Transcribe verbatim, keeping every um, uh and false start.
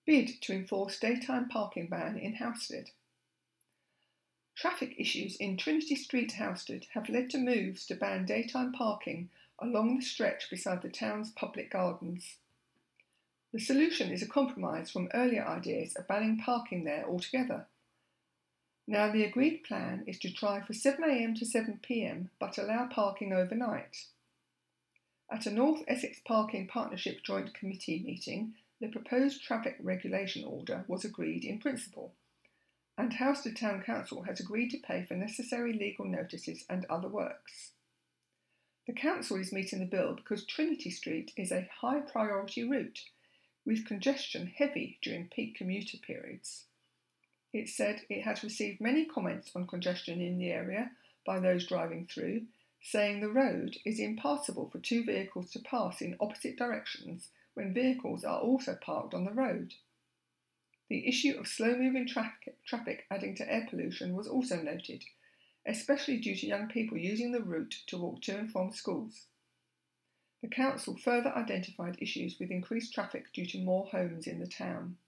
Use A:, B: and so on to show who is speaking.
A: Bid to enforce daytime parking ban in Housestead. Traffic issues in Trinity Street, Housestead, have led to moves to ban daytime parking along the stretch beside the town's public gardens. The solution is a compromise from earlier ideas of banning parking there altogether. Now the agreed plan is to try for seven a m to seven p m but allow parking overnight. At a North Essex Parking Partnership Joint Committee meeting, the proposed traffic regulation order was agreed in principle, and Housestead Town Council has agreed to pay for necessary legal notices and other works. The council is meeting the bill because Trinity Street is a high priority route, with congestion heavy during peak commuter periods. It said it has received many comments on congestion in the area by those driving through, saying the road is impassable for two vehicles to pass in opposite directions when vehicles are also parked on the road. The issue of slow-moving tra- traffic adding to air pollution was also noted, especially due to young people using the route to walk to and from schools. The council further identified issues with increased traffic due to more homes in the town.